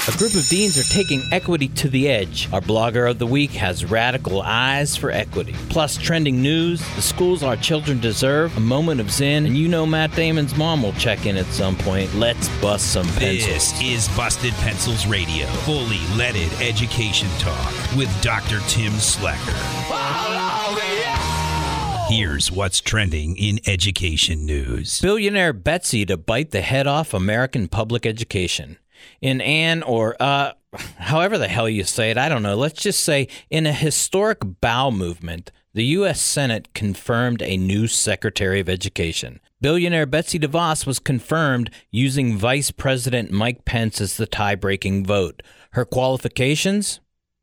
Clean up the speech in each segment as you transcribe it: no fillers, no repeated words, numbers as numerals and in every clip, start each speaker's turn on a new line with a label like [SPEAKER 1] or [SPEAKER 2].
[SPEAKER 1] A group of deans are taking equity to the edge. Our blogger of the week has radical eyes for equity. Plus trending news, the schools our children deserve, a moment of zen, and you know Matt Damon's mom will check in at some point. Let's bust some pencils.
[SPEAKER 2] This is Busted Pencils Radio, fully leaded education talk with Dr. Tim Slacker. Here's what's trending in education news.
[SPEAKER 1] Billionaire Betsy to bite the head off American public education. In however the hell you say it, I don't know. Let's just say in a historic bowel movement, the U.S. Senate confirmed a new Secretary of Education. Billionaire Betsy DeVos was confirmed using Vice President Mike Pence as the tie-breaking vote. Her qualifications?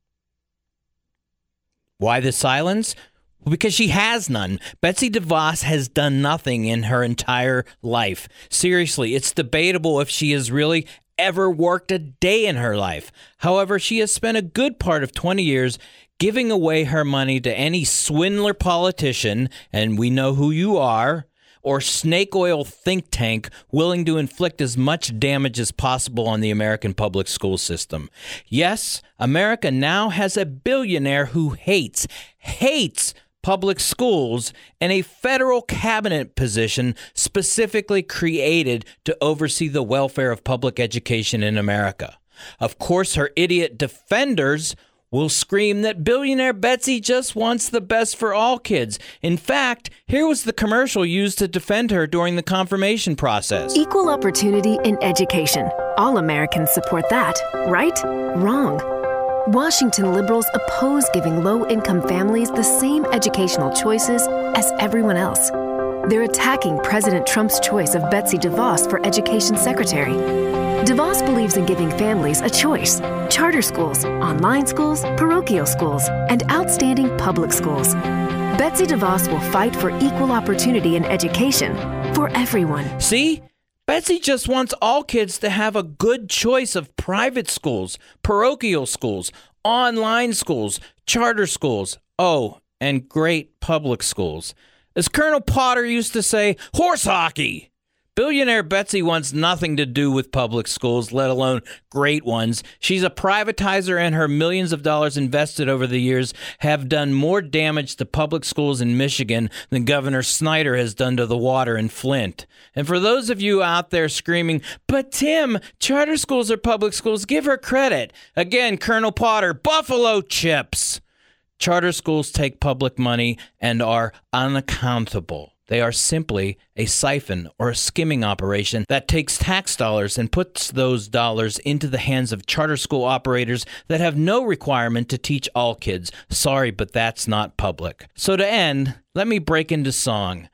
[SPEAKER 1] Why the silence? Because she has none. Betsy DeVos has done nothing in her entire life. Seriously, it's debatable if she has really ever worked a day in her life. However, she has spent a good part of 20 years giving away her money to any swindler politician, and we know who you are, or snake oil think tank willing to inflict as much damage as possible on the American public school system. Yes, America now has a billionaire who hates public schools in a federal cabinet position specifically created to oversee the welfare of public education in America. Of course, her idiot defenders will scream that billionaire Betsy just wants the best for all kids. In fact, here was the commercial used to defend her during the confirmation process.
[SPEAKER 3] Equal opportunity in education. All Americans support that, right? Wrong. Washington liberals oppose giving low-income families the same educational choices as everyone else. They're attacking President Trump's choice of Betsy DeVos for Education Secretary. DeVos believes in giving families a choice: charter schools, online schools, parochial schools, and outstanding public schools. Betsy DeVos will fight for equal opportunity in education for everyone.
[SPEAKER 1] See? Betsy just wants all kids to have a good choice of private schools, parochial schools, online schools, charter schools, and great public schools. As Colonel Potter used to say, horse hockey. Billionaire Betsy wants nothing to do with public schools, let alone great ones. She's a privatizer, and her millions of dollars invested over the years have done more damage to public schools in Michigan than Governor Snyder has done to the water in Flint. And for those of you out there screaming, but Tim, charter schools are public schools, give her credit. Again, Colonel Potter, Buffalo chips. Charter schools take public money and are unaccountable. They are simply a siphon or a skimming operation that takes tax dollars and puts those dollars into the hands of charter school operators that have no requirement to teach all kids. Sorry, but that's not public. So to end, let me break into song.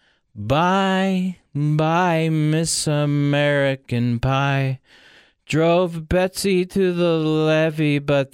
[SPEAKER 1] Bye, bye, Miss American Pie. Drove Betsy to the levee, but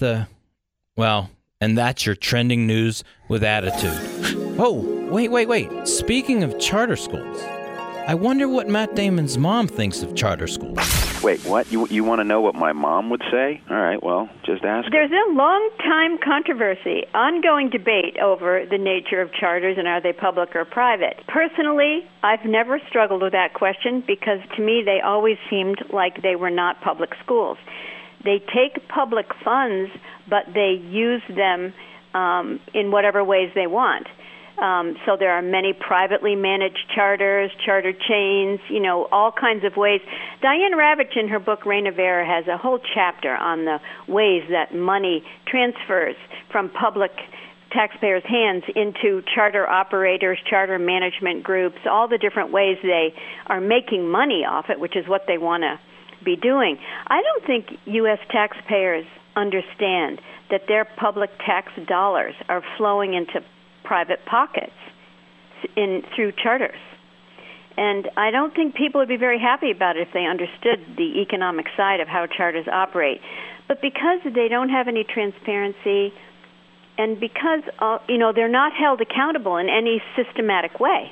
[SPEAKER 1] and that's your trending news with attitude. Oh, wait. Speaking of charter schools, I wonder what Matt Damon's mom thinks of charter schools.
[SPEAKER 4] Wait, what? You want to know what my mom would say? All right, well, just ask.
[SPEAKER 5] There's a long-time controversy, ongoing debate over the nature of charters and are they public or private. Personally, I've never struggled with that question because to me they always seemed like they were not public schools. They take public funds, but they use them in whatever ways they want. So there are many privately managed charters, charter chains, all kinds of ways. Diane Ravitch in her book Reign of Error has a whole chapter on the ways that money transfers from public taxpayers' hands into charter operators, charter management groups, all the different ways they are making money off it, which is what they want to be doing. I don't think U.S. taxpayers understand that their public tax dollars are flowing into private pockets through charters. And I don't think people would be very happy about it if they understood the economic side of how charters operate. But because they don't have any transparency and because they're not held accountable in any systematic way.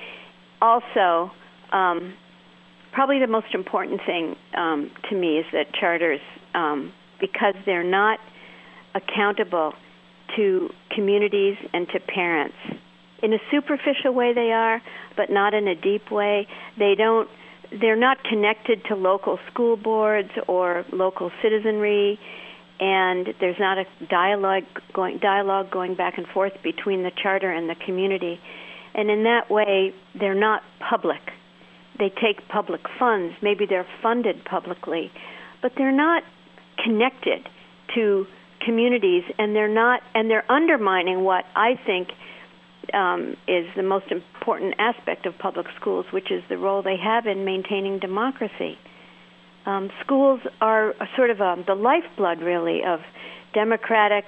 [SPEAKER 5] Also, probably the most important thing to me is that charters, because they're not accountable to communities and to parents. In a superficial way they are, but not in a deep way. They don't they're not connected to local school boards or local citizenry, and there's not a dialogue going back and forth between the charter and the community. And in that way, they're not public. They take public funds. Maybe they're funded publicly, but they're not connected to communities, and they're undermining what I think is the most important aspect of public schools, which is the role they have in maintaining democracy. Schools are sort of the lifeblood, really, of democratic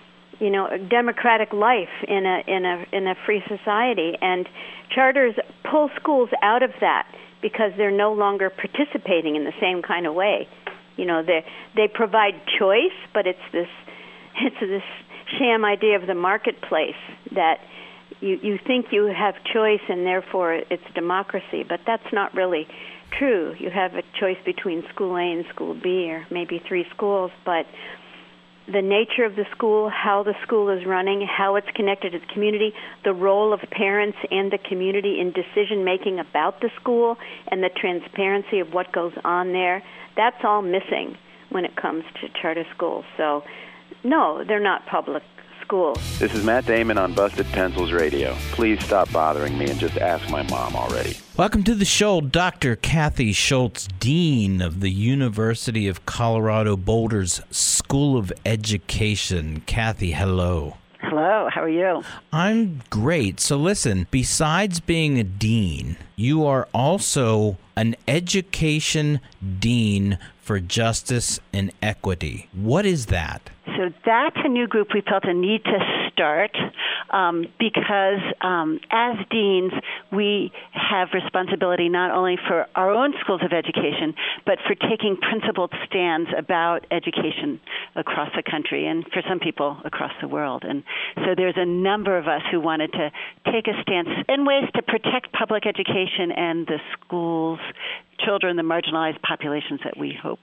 [SPEAKER 5] life in a free society, and charters pull schools out of that because they're no longer participating in the same kind of way. They provide choice, but it's this sham idea of the marketplace that you think you have choice and therefore it's democracy, but that's not really true. You have a choice between school A and school B, or maybe 3 schools, but the nature of the school, how the school is running, how it's connected to the community, the role of parents and the community in decision-making about the school, and the transparency of what goes on there, that's all missing when it comes to charter schools. So, no, they're not public schools.
[SPEAKER 4] This is Matt Damon on Busted Pencils Radio. Please stop bothering me and just ask my mom already.
[SPEAKER 1] Welcome to the show, Dr. Kathy Schultz, Dean of the University of Colorado Boulder's School of Education. Kathy, hello.
[SPEAKER 6] Hello, how are you?
[SPEAKER 1] I'm great. So listen, besides being a dean, you are also an education dean for justice and equity. What is that?
[SPEAKER 6] So that's a new group we felt a need to start because as deans, we have responsibility not only for our own schools of education, but for taking principled stands about education across the country and for some people across the world. And so there's a number of us who wanted to take a stance in ways to protect public education and the schools, children, the marginalized populations that we hope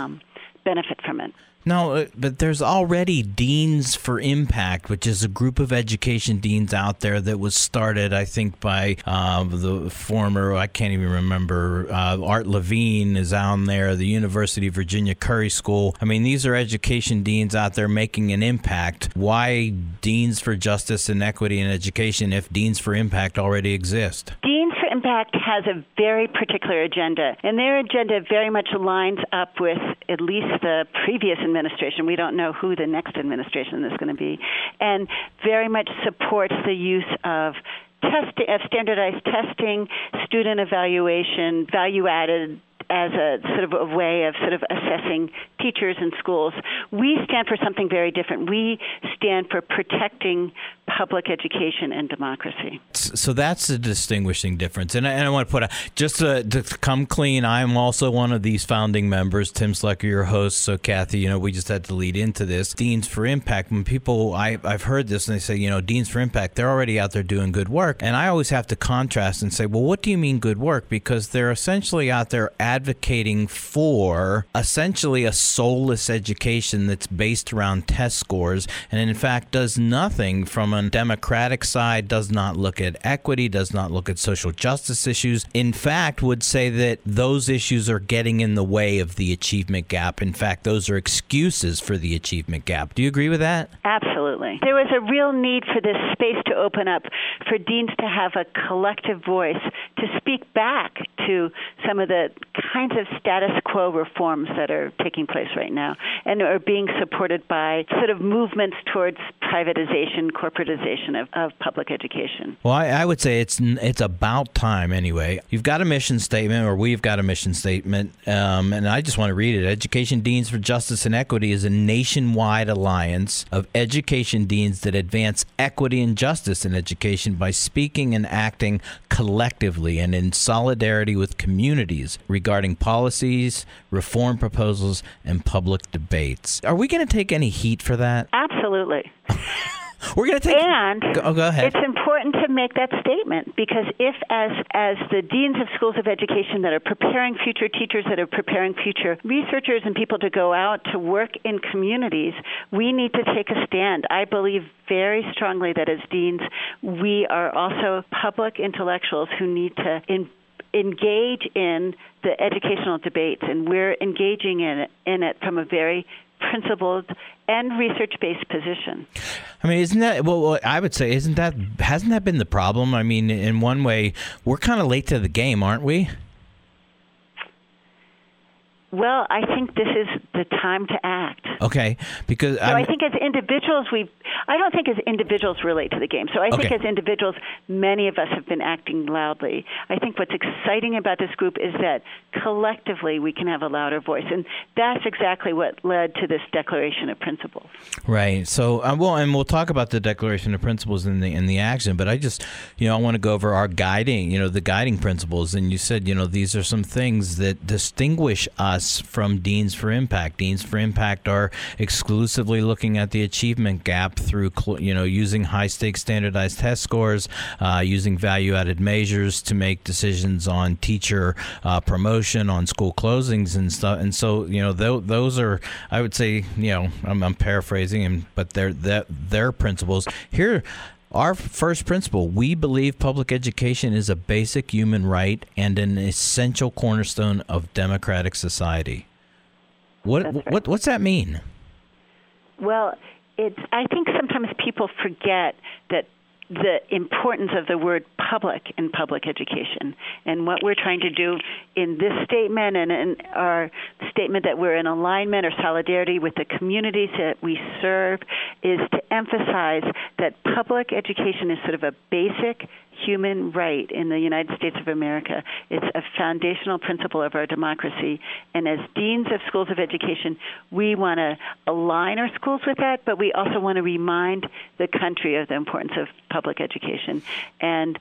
[SPEAKER 6] benefit from it.
[SPEAKER 1] No, but there's already Deans for Impact, which is a group of education deans out there that was started, I think, by the former, I can't even remember, Art Levine is on there, the University of Virginia Curry School. I mean, these are education deans out there making an impact. Why Deans for Justice and Equity in Education if Deans for Impact already exist?
[SPEAKER 6] Deans for Impact has a very particular agenda, and their agenda very much lines up with at least the previous administration. We don't know who the next administration is going to be, and very much supports the use of standardized testing, student evaluation, value-added as a sort of a way of sort of assessing teachers in schools. We stand for something very different. We stand for protecting public education and democracy.
[SPEAKER 1] So that's a distinguishing difference. And I want to put just to come clean, I'm also one of these founding members. Tim Slecker, your host. So Kathy, we just had to lead into this. Deans for Impact. When people, I've heard this and they say, Deans for Impact, they're already out there doing good work. And I always have to contrast and say, well, what do you mean good work? Because they're essentially out there advocating for essentially a soulless education that's based around test scores, and in fact does nothing from a democratic side, does not look at equity, does not look at social justice issues. In fact, would say that those issues are getting in the way of the achievement gap. In fact, those are excuses for the achievement gap. Do you agree with that?
[SPEAKER 6] Absolutely. There was a real need for this space to open up, for deans to have a collective voice, to speak back to some of the kinds of status quo reforms that are taking place right now and are being supported by sort of movements towards privatization, corporatization of public education.
[SPEAKER 1] Well, I would say it's about time anyway. You've got a mission statement, or we've got a mission statement, and I just want to read it. Education Deans for Justice and Equity is a nationwide alliance of education deans that advance equity and justice in education by speaking and acting collectively and in solidarity with communities regarding policies, reform proposals, and public debates. Are we going to take any heat for that?
[SPEAKER 6] Absolutely.
[SPEAKER 1] We're going to take.
[SPEAKER 6] And
[SPEAKER 1] go ahead.
[SPEAKER 6] It's important to make that statement because if, as the deans of schools of education that are preparing future teachers, that are preparing future researchers and people to go out to work in communities, we need to take a stand. I believe very strongly that as deans, we are also public intellectuals who need to engage in the educational debates, and we're engaging in it from a very principled and research-based position.
[SPEAKER 1] I mean, isn't that, well, I would say, hasn't that been the problem? I mean, in one way, we're kind of late to the game, aren't we?
[SPEAKER 6] Well, I think this is the time to act.
[SPEAKER 1] Okay, because
[SPEAKER 6] I think as individuals, I don't think as individuals relate to the game. So I think as individuals, many of us have been acting loudly. I think what's exciting about this group is that collectively we can have a louder voice, and that's exactly what led to this Declaration of Principles.
[SPEAKER 1] Right. So, and we'll talk about the Declaration of Principles in the action. But I just, I want to go over our guiding, the guiding principles. And you said, these are some things that distinguish us from Deans for Impact. Deans for Impact are exclusively looking at the achievement gap through, using high-stakes standardized test scores, using value-added measures to make decisions on teacher promotion, on school closings and stuff. And so, those are, I would say, I'm paraphrasing, but they're principles. Here, our first principle: we believe public education is a basic human right and an essential cornerstone of democratic society. What's that mean?
[SPEAKER 6] Well, I think sometimes people forget that the importance of the word public in public education. And what we're trying to do in this statement and in our statement that we're in alignment or solidarity with the communities that we serve is to emphasize that public education is sort of a basic human right in the United States of America. It's a foundational principle of our democracy. And as deans of schools of education, we want to align our schools with that, but we also want to remind the country of the importance of public education and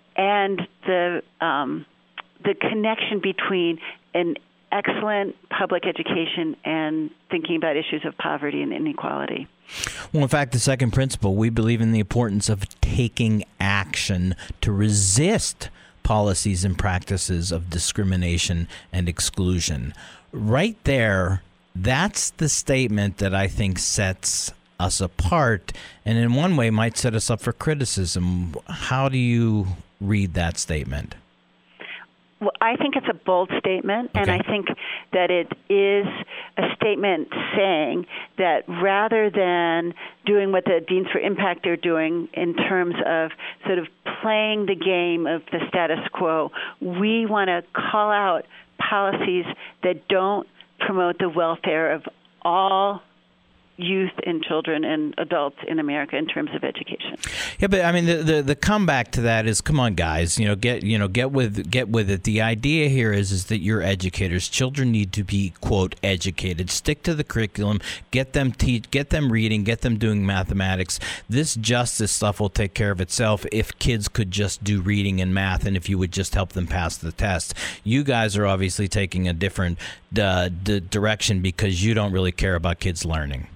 [SPEAKER 6] the connection between an excellent public education and thinking about issues of poverty and inequality.
[SPEAKER 1] Well, in fact, the second principle, we believe in the importance of taking action to resist policies and practices of discrimination and exclusion. Right there, that's the statement that I think sets us apart and in one way might set us up for criticism. How do you read that statement?
[SPEAKER 6] Well, I think it's a bold statement, and I think that it is a statement saying that rather than doing what the Deans for Impact are doing in terms of sort of playing the game of the status quo, we want to call out policies that don't promote the welfare of all youth and children and adults in America in terms of education.
[SPEAKER 1] Yeah, but I mean the comeback to that is, come on, guys, get with it. The idea here is that you're educators. Children need to be, quote, educated. Stick to the curriculum. Get them reading. Get them doing mathematics. This justice stuff will take care of itself if kids could just do reading and math, and if you would just help them pass the test. You guys are obviously taking a different direction because you don't really care about kids learning.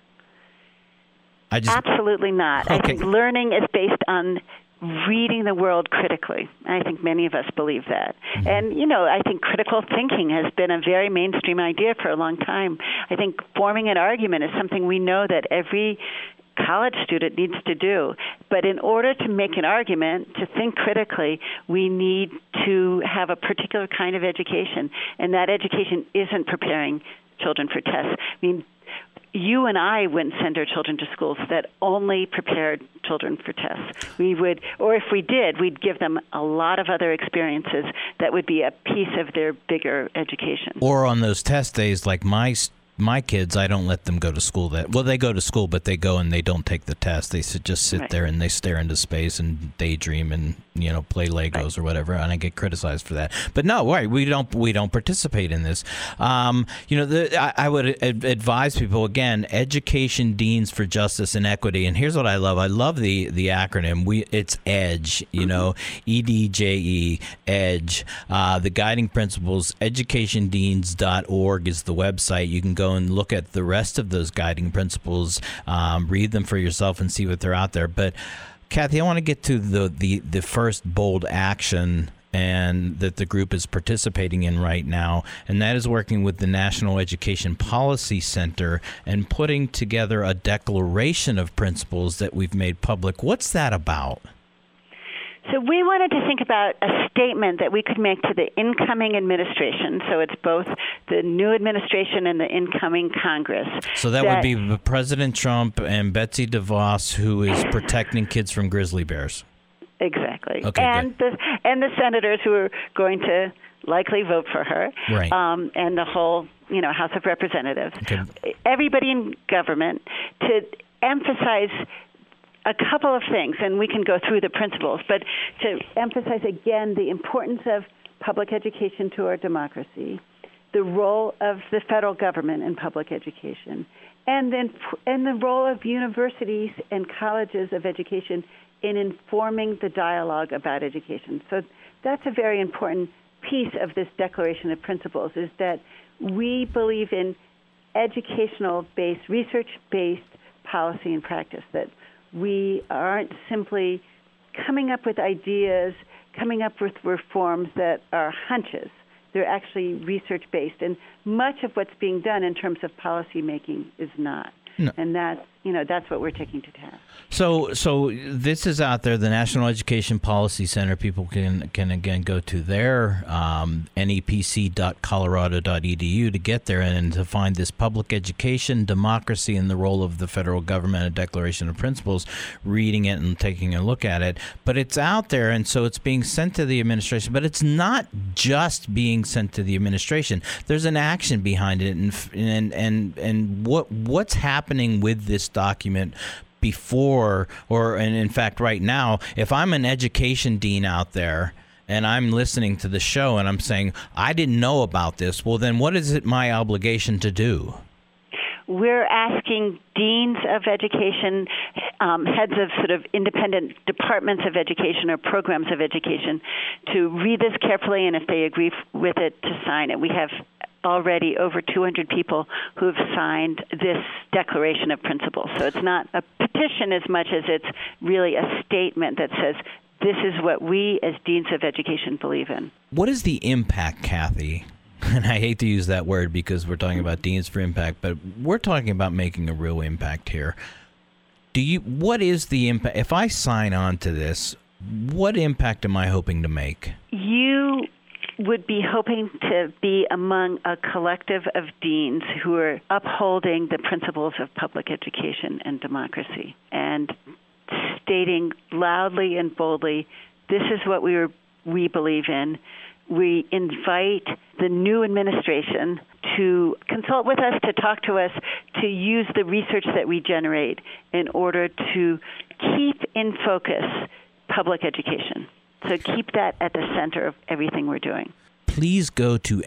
[SPEAKER 6] Absolutely not.
[SPEAKER 1] Okay.
[SPEAKER 6] I think learning is based on reading the world critically. I think many of us believe that. Mm-hmm. And, I think critical thinking has been a very mainstream idea for a long time. I think forming an argument is something we know that every college student needs to do. But in order to make an argument, to think critically, we need to have a particular kind of education. And that education isn't preparing children for tests. I mean, you and I wouldn't send our children to schools that only prepared children for tests. We would, or if we did, we'd give them a lot of other experiences that would be a piece of their bigger education.
[SPEAKER 1] Or on those test days, like my kids, I don't let them go to school. They go to school, but they go and they don't take the test. They just sit there and they stare into space and daydream and play Legos or whatever. And I get criticized for that. But no, we don't participate in this. I would advise people, again, Education Deans for Justice and Equity. And here's what I love. I love the acronym. It's EDGE. EDJE, EDGE. The guiding principles. EducationDeans.org is the website. You can go and look at the rest of those guiding principles, read them for yourself and see what they're out there. But Kathy, I want to get to the first bold action and that the group is participating in right now, and that is working with the National Education Policy Center and putting together a declaration of principles that we've made public. What's that about?
[SPEAKER 6] So we wanted to think about a statement that we could make to the incoming administration. So it's both the new administration and the incoming Congress.
[SPEAKER 1] So that would be President Trump and Betsy DeVos, who is protecting kids from grizzly bears.
[SPEAKER 6] Exactly.
[SPEAKER 1] Okay,
[SPEAKER 6] and the senators who are going to likely vote for her,
[SPEAKER 1] right.
[SPEAKER 6] And the whole, House of Representatives.
[SPEAKER 1] Okay.
[SPEAKER 6] Everybody in government to emphasize a couple of things, and we can go through the principles, but to emphasize again the importance of public education to our democracy, the role of the federal government in public education, and the role of universities and colleges of education in informing the dialogue about education. So that's a very important piece of this Declaration of Principles, is that we believe in educational-based, research-based policy and practice, that we aren't simply coming up with ideas, coming up with reforms that are hunches. They're actually research-based, and much of what's being done in terms of policy making is not. No. And that's what we're taking to task.
[SPEAKER 1] So this is out there, the National Education Policy Center. People can again go to their nepc.colorado.edu to get there and to find this public education, democracy, and the role of the federal government, a Declaration of Principles, reading it and taking a look at it. But it's out there, and so it's being sent to the administration. But it's not just being sent to the administration. There's an action behind it, and what's happening with this document before, and in fact right now, if I'm an education dean out there and I'm listening to the show and I'm saying, I didn't know about this, well then what is it my obligation to do?
[SPEAKER 6] We're asking deans of education, heads of sort of independent departments of education or programs of education to read this carefully, and if they agree with it, to sign it. We have already over 200 people who have signed this Declaration of Principles. So it's not a petition as much as it's really a statement that says, this is what we as deans of education believe in.
[SPEAKER 1] What is the impact, Kathy? And I hate to use that word because we're talking about Deans for Impact, but we're talking about making a real impact here. What is the impact? If I sign on to this, what impact am I hoping to make? You
[SPEAKER 6] would be hoping to be among a collective of deans who are upholding the principles of public education and democracy and stating loudly and boldly, this is what we believe in. We invite the new administration to consult with us, to talk to us, to use the research that we generate in order to keep in focus public education. So keep that at the center of everything we're doing.
[SPEAKER 1] Please go to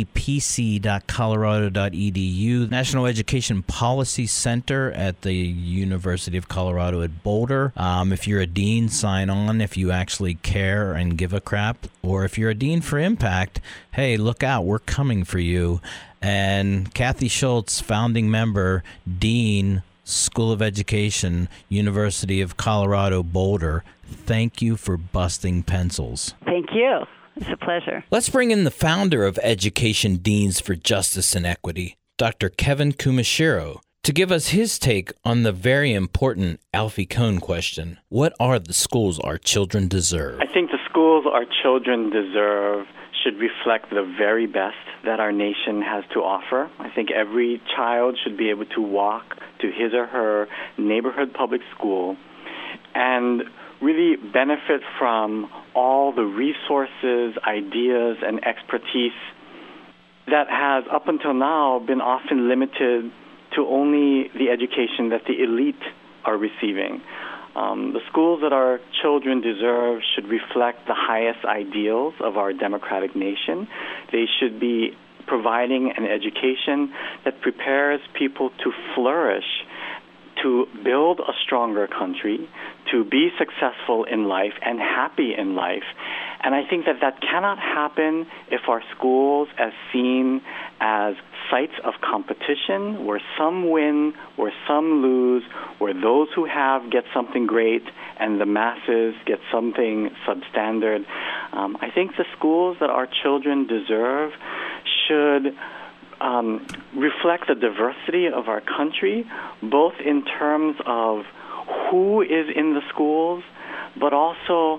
[SPEAKER 1] nepc.colorado.edu, National Education Policy Center at the University of Colorado at Boulder. If you're a dean, sign on if you actually care and give a crap. Or if you're a dean for impact, hey, look out, we're coming for you. And Kathy Schultz, founding member, dean, School of Education, University of Colorado, Boulder, thank you for busting pencils.
[SPEAKER 6] Thank you. It's a pleasure.
[SPEAKER 1] Let's bring in the founder of Education Deans for Justice and Equity, Dr. Kevin Kumashiro, to give us his take on the very important Alfie Kohn question. What are the schools our children deserve?
[SPEAKER 7] I think the schools our children deserve should reflect the very best that our nation has to offer. I think every child should be able to walk to his or her neighborhood public school and really benefit from all the resources, ideas, and expertise that has up until now been often limited to only the education that the elite are receiving. The schools that our children deserve should reflect the highest ideals of our democratic nation. They should be providing an education that prepares people to flourish, to build a stronger country, to be successful in life and happy in life. And I think that that cannot happen if our schools are seen as sites of competition where some win, where some lose, where those who have get something great and the masses get something substandard. I think the schools that our children deserve should reflect the diversity of our country, both in terms of who is in the schools, but also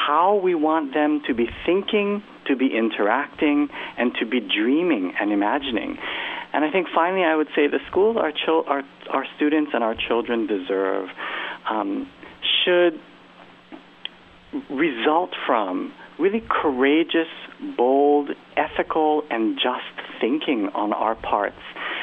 [SPEAKER 7] how we want them to be thinking, to be interacting, and to be dreaming and imagining. And I think finally I would say the schools our students and our children deserve should result from really courageous, bold, ethical, and just thinking on our parts,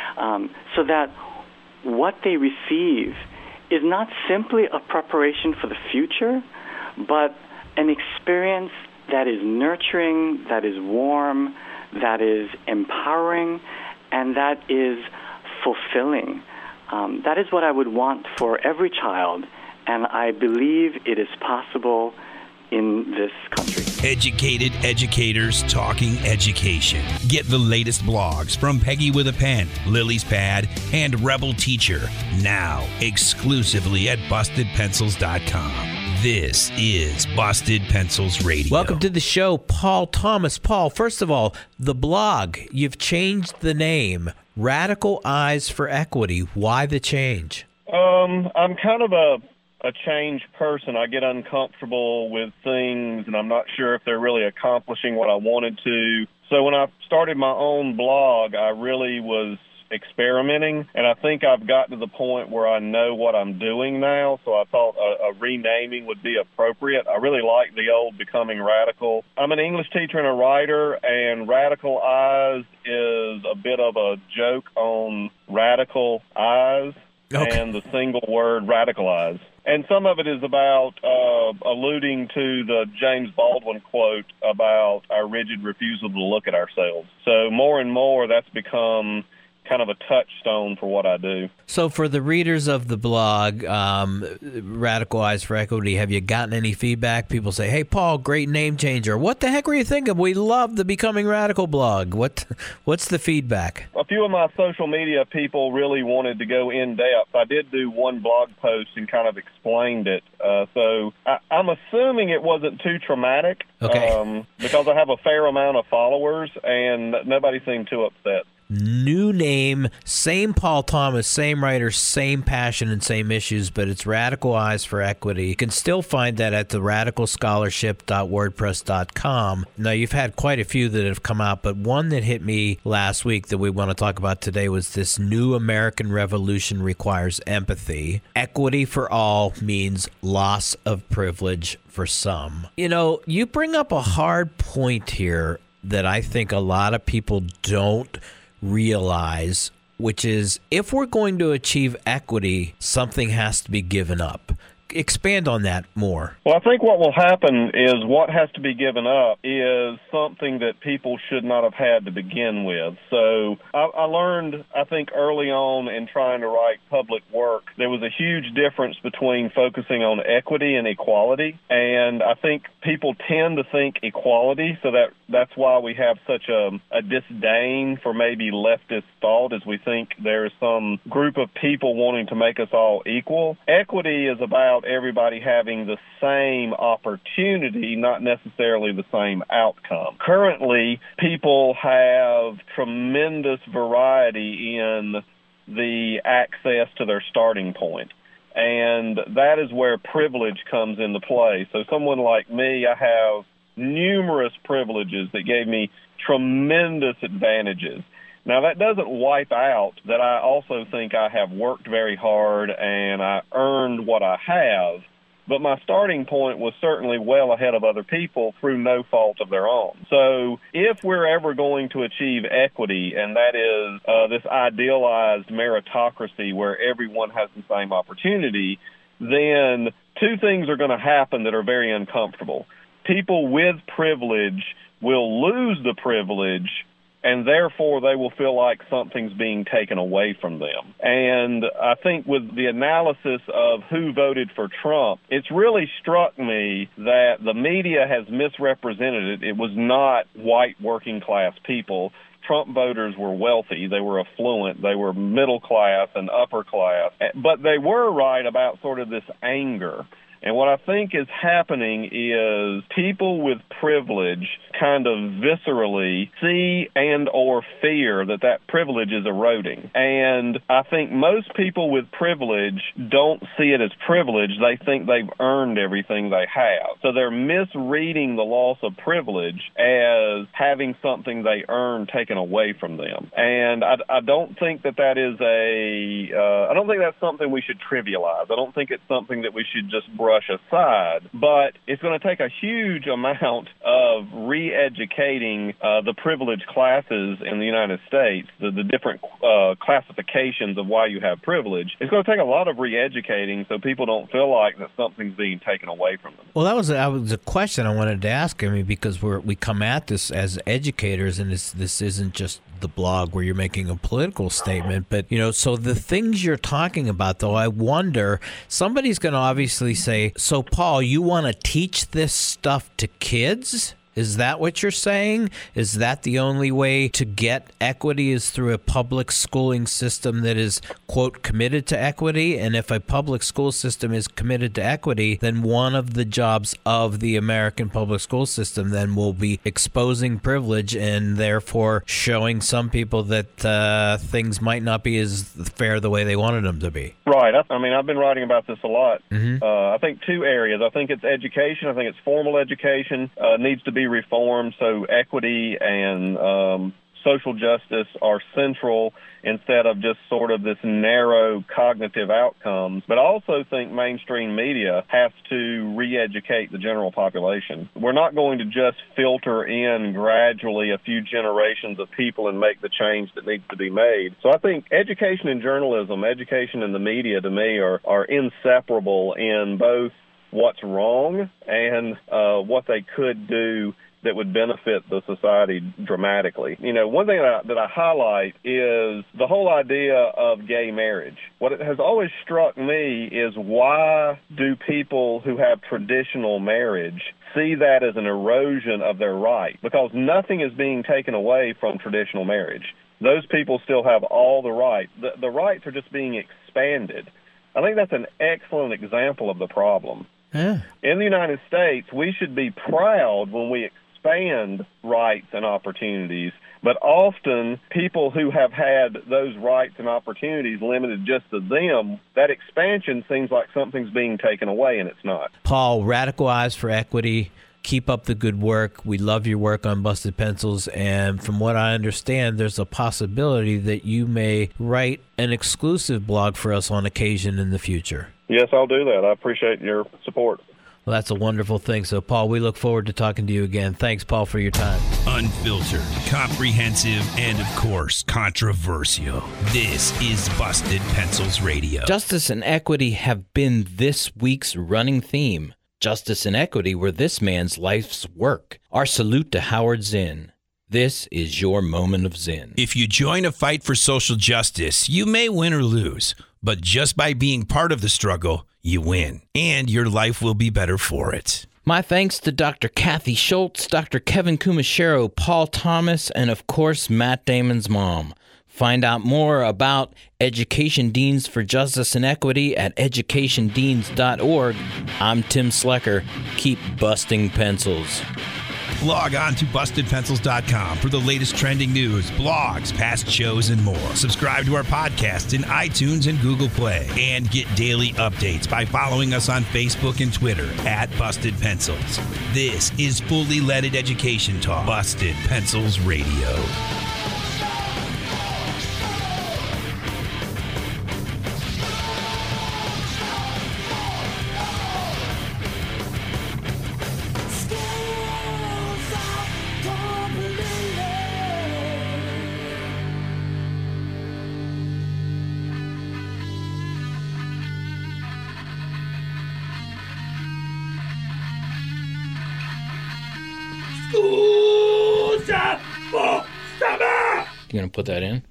[SPEAKER 7] so that what they receive is not simply a preparation for the future, but an experience that is nurturing, that is warm, that is empowering, and that is fulfilling. That is what I would want for every child, and I believe it is possible in this country.
[SPEAKER 2] Educated educators talking education. Get the latest blogs from Peggy with a Pen, Lily's Pad, and Rebel Teacher now exclusively at BustedPencils.com. This is Busted Pencils Radio.
[SPEAKER 1] Welcome to the show, Paul Thomas. Paul, first of all, the blog, you've changed the name, Radical Eyes for Equity. Why the change?
[SPEAKER 8] I'm kind of a change person. I get uncomfortable with things, and I'm not sure if they're really accomplishing what I wanted to. So when I started my own blog, I really was experimenting, and I think I've gotten to the point where I know what I'm doing now, so I thought a renaming would be appropriate. I really like the old Becoming Radical. I'm an English teacher and a writer, and Radical Eyes is a bit of a joke on radical eyes. Okay. And the single word radicalize. And some of it is about alluding to the James Baldwin quote about our rigid refusal to look at ourselves. So more and more that's become kind of a touchstone for what I do.
[SPEAKER 1] So for the readers of the blog, Radical Eyes for Equity, have you gotten any feedback? People say, hey, Paul, great name changer. What the heck were you thinking? We love the Becoming Radical blog. What's the feedback?
[SPEAKER 8] A few of my social media people really wanted to go in depth. I did do one blog post and kind of explained it. So I'm assuming it wasn't too traumatic.
[SPEAKER 1] Okay.
[SPEAKER 8] Because I have a fair amount of followers and nobody seemed too upset.
[SPEAKER 1] New name, same Paul Thomas, same writer, same passion and same issues, but it's Radical Eyes for Equity. You can still find that at the radicalscholarship.wordpress.com. Now, you've had quite a few that have come out, but one that hit me last week that we want to talk about today was this new American revolution requires empathy. Equity for all means loss of privilege for some. You know, you bring up a hard point here that I think a lot of people don't realize, which is if we're going to achieve equity, something has to be given up. Expand on that more.
[SPEAKER 8] Well, I think what will happen is what has to be given up is something that people should not have had to begin with. So I learned, I think, early on in trying to write public work, there was a huge difference between focusing on equity and equality. And I think people tend to think equality, so that's why we have such a disdain for maybe leftist thought, as we think there is some group of people wanting to make us all equal. Equity is about everybody having the same opportunity, not necessarily the same outcome. Currently, people have tremendous variety in the access to their starting point. And that is where privilege comes into play. So someone like me, I have numerous privileges that gave me tremendous advantages. Now, that doesn't wipe out that I also think I have worked very hard and I earned what I have, but my starting point was certainly well ahead of other people through no fault of their own. So if we're ever going to achieve equity, and that is this idealized meritocracy where everyone has the same opportunity, then two things are going to happen that are very uncomfortable. People with privilege will lose the privilege, and therefore they will feel like something's being taken away from them. And I think with the analysis of who voted for Trump, it's really struck me that the media has misrepresented it. It was not white working class people. Trump voters were wealthy, they were affluent, they were middle class and upper class. But they were right about sort of this anger. And what I think is happening is people with privilege kind of viscerally see and or fear that privilege is eroding. And I think most people with privilege don't see it as privilege. They think they've earned everything they have. So they're misreading the loss of privilege as having something they earn taken away from them. And I don't think that is I don't think that's something we should trivialize. I don't think it's something that we should just brush aside. But it's going to take a huge amount of re-educating the privileged classes in the United States, the different classifications of why you have privilege. It's going to take a lot of re-educating so people don't feel like that something's being taken away from them.
[SPEAKER 1] Well, that was a question I wanted to ask. I mean, because we come at this as educators, and this isn't just the blog where you're making a political statement, but so the things you're talking about, though, I wonder, somebody's going to obviously say, so Paul, you want to teach this stuff to kids? Is that what you're saying? Is that the only way to get equity is through a public schooling system that is, quote, committed to equity? And if a public school system is committed to equity, then one of the jobs of the American public school system then will be exposing privilege and therefore showing some people that things might not be as fair the way they wanted them to be.
[SPEAKER 8] Right. I mean, I've been writing about this a lot.
[SPEAKER 1] Mm-hmm.
[SPEAKER 8] I think two areas. I think it's education. I think it's formal education needs to be reformed, so equity and social justice are central instead of just sort of this narrow cognitive outcomes. But I also think mainstream media has to re-educate the general population. We're not going to just filter in gradually a few generations of people and make the change that needs to be made. So I think education in journalism, education in the media, to me, are inseparable in both what's wrong and what they could do that would benefit the society dramatically. One thing that I highlight is the whole idea of gay marriage. What it has always struck me is, why do people who have traditional marriage see that as an erosion of their right? Because nothing is being taken away from traditional marriage. Those people still have all the rights. The rights are just being expanded. I think that's an excellent example of the problem.
[SPEAKER 1] Yeah.
[SPEAKER 8] In the United States, we should be proud when we expand rights and opportunities, but often people who have had those rights and opportunities limited just to them, that expansion seems like something's being taken away, and it's not.
[SPEAKER 1] Paul, Radical Eyes for Equity, keep up the good work. We love your work on Busted Pencils, and from what I understand, there's a possibility that you may write an exclusive blog for us on occasion in the future.
[SPEAKER 8] Yes, I'll do that. I appreciate your support.
[SPEAKER 1] Well, that's a wonderful thing. So, Paul, we look forward to talking to you again. Thanks, Paul, for your time.
[SPEAKER 2] Unfiltered, comprehensive, and, of course, controversial. This is Busted Pencils Radio.
[SPEAKER 1] Justice and equity have been this week's running theme. Justice and equity were this man's life's work. Our salute to Howard Zinn. This is your moment of Zinn.
[SPEAKER 2] If you join a fight for social justice, you may win or lose. But just by being part of the struggle, you win. And your life will be better for it.
[SPEAKER 1] My thanks to Dr. Kathy Schultz, Dr. Kevin Kumashiro, Paul Thomas, and of course, Matt Damon's mom. Find out more about Education Deans for Justice and Equity at educationdeans.org. I'm Tim Slecker. Keep busting pencils.
[SPEAKER 2] Log on to BustedPencils.com for the latest trending news, blogs, past shows, and more. Subscribe to our podcast in iTunes and Google Play. And get daily updates by following us on Facebook and Twitter at Busted Pencils. This is fully leaded education talk. Busted Pencils Radio.
[SPEAKER 1] You gonna put that in?